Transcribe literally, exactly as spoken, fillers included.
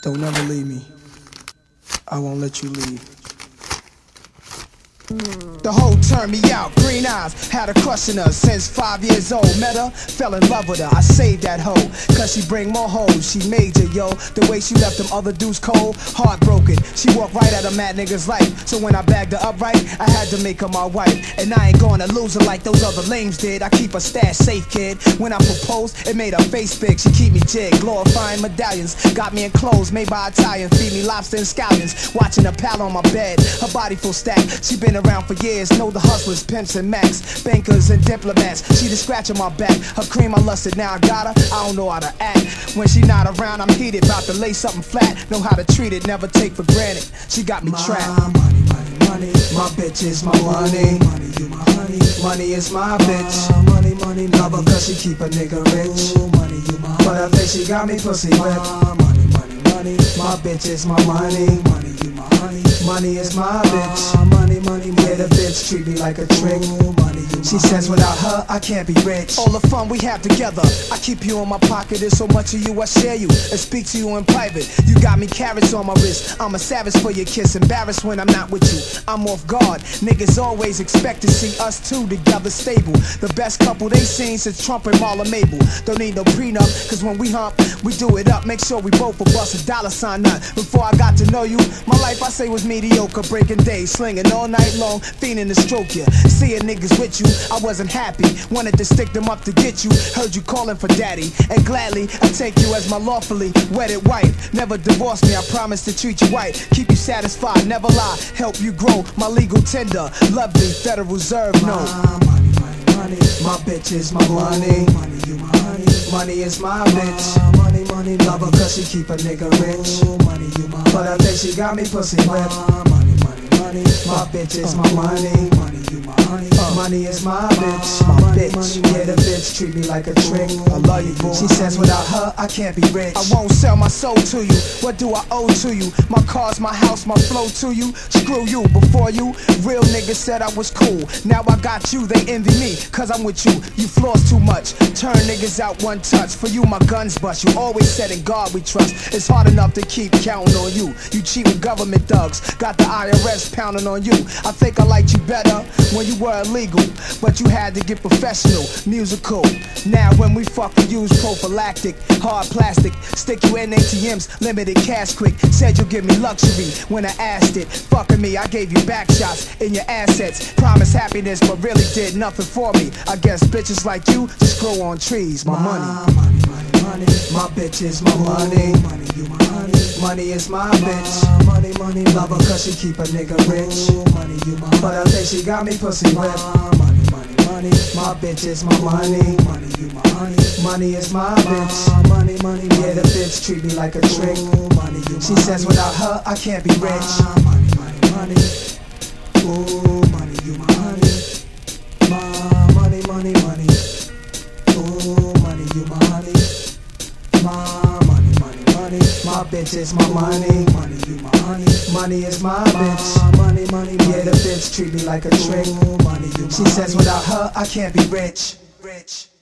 Don't ever leave me. I won't let you leave. The hoe turned me out, green eyes, had a crush on her since five years old. Met her, fell in love with her, I saved that hoe, cause she bring more hoes, she major, yo. The way she left them other dudes cold, heartbroken. She walked right out of mad niggas' life, so when I bagged her up right, I had to make her my wife. And I ain't gonna lose her like those other lames did. I keep her stash safe, kid. When I proposed, it made her face big, she keep me jig. Glorifying medallions, got me in clothes made by Italian. Feed me lobster and scallions, watching her pal on my bed. Her body full stacked, she been around for years. Know the hustlers, pimps and max, bankers and diplomats. She the scratch on my back, her cream I lusted, now I got her, I don't know how to act. When she not around, I'm heated, about to lay something flat. Know how to treat it, never take for granted. She got me my trapped. Money, money, money, my bitch is my money. Money, you my honey. Money is my bitch. My money, money, love her cause she keep a nigga rich. Money, you my honey. But I think she got me pussy whipped. Money, money, money, my bitch is my money. Money, you my honey. Money is my bitch. Money, money, yeah, the bitch treat me like a trick. Money, she says without her, I can't be rich. All the fun we have together, I keep you in my pocket. There's so much of you, I share you and speak to you in private. You got me carrots on my wrist. I'm a savage for your kiss, embarrassed when I'm not with you. I'm off guard. Niggas always expect to see us two together stable. The best couple they seen since Trump and Marla Mabel. Don't need no prenup, cause when we hump, we do it up. Make sure we both will bust a dollar sign nut. Before I got to know you, my life I say was mediocre. Breaking days, slinging all night long, fiending to stroke you. Seeing niggas with you, I wasn't happy. Wanted to stick them up to get you. Heard you calling for daddy, and gladly I take you as my lawfully wedded wife. Never divorce me, I promise to treat you right. Keep you satisfied, never lie. Help you grow, my legal tender. Lovely Federal Reserve, no. Money, money, money, my bitch is my money. Money, you my honey. Money is my bitch. Money, money, love her cause she keep a nigga rich. Money, you my honey. But I think she got me pussy whipped. Money, money, money, my bitch is my money. Money, you my honey. Money is my bitch. My bitch, yeah, the bitch treat me like a trick. I love you, boy. She says without her, I can't be rich. I won't sell my soul to you. What do I owe to you? My cars, my house, my flow to you. Screw you, before you, real niggas said I was cool. Now I got you, they envy me, cause I'm with you. You floss too much, turn niggas out one touch. For you, my guns bust. You always said in God we trust. It's hard enough to keep counting on you. You cheat with government thugs, got the I R S pounding on you. I think I liked you better when you were illegal, but you had to get professional, musical. Now when we fuck, we use prophylactic, hard plastic. Stick you in A T Ms, limited cash quick. Said you'll give me luxury when I asked it. Fucking me, I gave you back shots in your assets. Promised happiness, but really did nothing for me. I guess bitches like you just grow on trees. My, my money, money, money, money. My bitch is my money. Money, you my honey. Money is my bitch. Money, money, love her cause she keep a nigga rich. Money, you my honey. But I think she got me pussy whipped. Money, money, money. My bitch is my money. Money, you my honey. Money is my bitch. Money, money, yeah, the bitch treat me like a trick. Money, you she says without her, I can't be rich. Money, money, money. Ooh, money, you my honey. My money, money, money. Ooh, money, you my honey. My money, money, money. My bitch is my money. Money, you my honey. Money is my bitch. Money, money, yeah, the bitch treat me like a trick. Money, you my she says without her, I can't be rich. Rich.